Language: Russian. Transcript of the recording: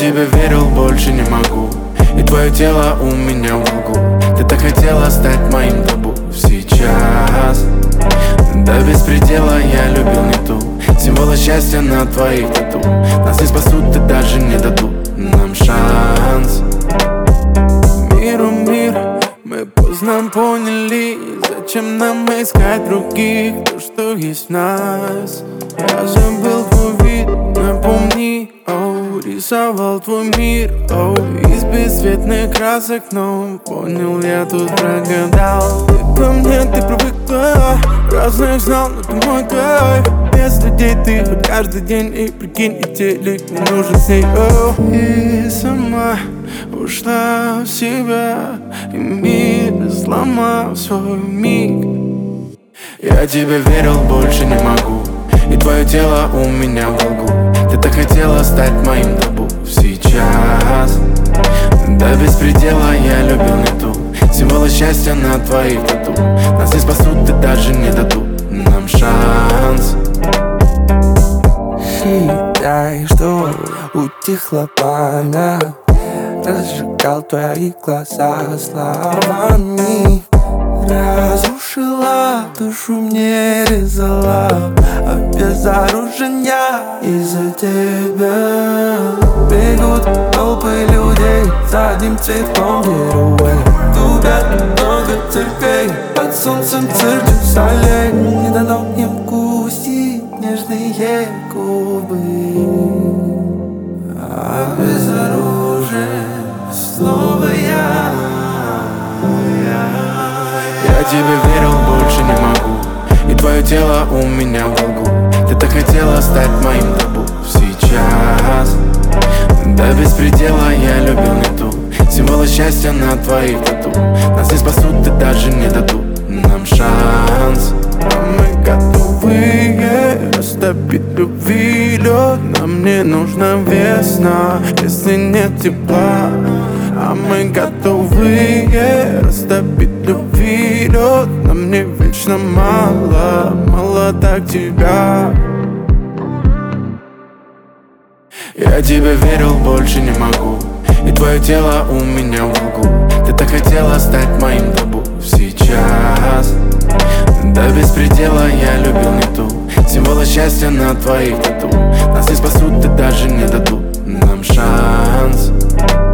тебе верил, больше не могу. И твое тело у меня в углу. Ты так хотела стать моим табу. Сейчас до беспредела я любил не ту. Символы счастья на твоих тату. Нас не спасут и даже не дадут нам шанс. Миру мир, мы поздно поняли, зачем нам искать других, то, что есть в нас. Я забыл твой вид, напомни, рисовал твой мир, из бесцветных красок, но понял, я тут прогадал. Ты ко мне, ты привыкла, разных знал, но ты мой кайф. Без людей ты хоть каждый день, и прикинь, и телек не нужен с ней. И сама ушла в себя, и мир сломал свой миг. Я тебе верил, больше не могу. И твое тело у меня в долгу. Ты так хотела стать моим табу. Сейчас до беспредела я любил не ту. Символы счастья на твоих тату. Нас не спасут и даже не дадут нам шанс. Считай, что утихло пламя, разжигал твои глаза словами. Разрушила душу, мне резала, обезоружения из-за тебя. Бегут толпы людей за одним цветком героя. Губят много церквей, под солнцем цирк солей. Не дано им вкусить нежные губы. Обезоружен снова я. Я тебе верил, больше не могу. И твое тело у меня в долгу. Ты так хотела стать моим табу. Сейчас до беспредела я любил не ту. Символы счастья на твоих тату. Нас не спасут и даже не дадут нам шанс. А мы готовы растопить любви лед. Нам не нужна весна, если нет тепла. А мы готовы растопить любви лед. Нам не вечно мало, мало так тебя. Я тебе верил, больше не могу. И твое тело у меня в углу. Ты так хотела стать моим табу. Сейчас до беспредела я любил не ту. Символы счастья на твоих тату. Нас не спасут и даже не дадут нам шанс.